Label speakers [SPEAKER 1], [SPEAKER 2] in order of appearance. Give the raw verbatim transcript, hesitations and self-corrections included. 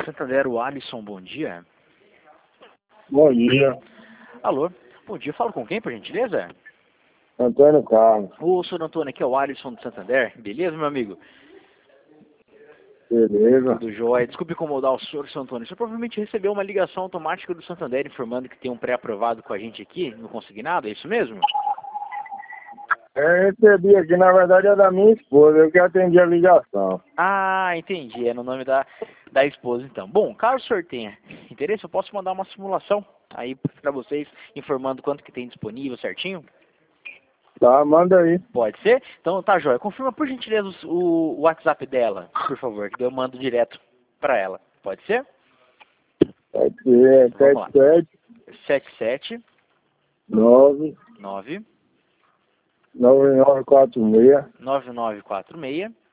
[SPEAKER 1] Santander, o Alisson, bom dia.
[SPEAKER 2] Bom dia.
[SPEAKER 1] Alô, bom dia, falo com quem, por gentileza?
[SPEAKER 2] Antônio Carlos.
[SPEAKER 1] Ô, senhor Antônio, aqui é o Alisson do Santander, beleza, meu amigo?
[SPEAKER 2] Beleza.
[SPEAKER 1] Tudo jóia. Desculpe incomodar o senhor, senhor Antônio. O senhor provavelmente recebeu uma ligação automática do Santander informando que tem um pré-aprovado com a gente aqui no consignado, é isso mesmo?
[SPEAKER 2] Eu recebi aqui, na verdade é da minha esposa, eu que atendi a ligação.
[SPEAKER 1] Ah, entendi, é no nome da, da esposa então. Bom, caso o senhor tenha interesse, eu posso mandar uma simulação aí para vocês, informando quanto que tem disponível certinho?
[SPEAKER 2] Tá, manda aí.
[SPEAKER 1] Pode ser? Então tá, jóia. Confirma por gentileza o, o WhatsApp dela, por favor, que eu mando direto para ela. Pode ser?
[SPEAKER 2] Pode ser,
[SPEAKER 1] Vamos lá.
[SPEAKER 2] sete sete
[SPEAKER 1] sete sete
[SPEAKER 2] nove
[SPEAKER 1] nove
[SPEAKER 2] nove nove quatro seis
[SPEAKER 1] nove nove quatro seis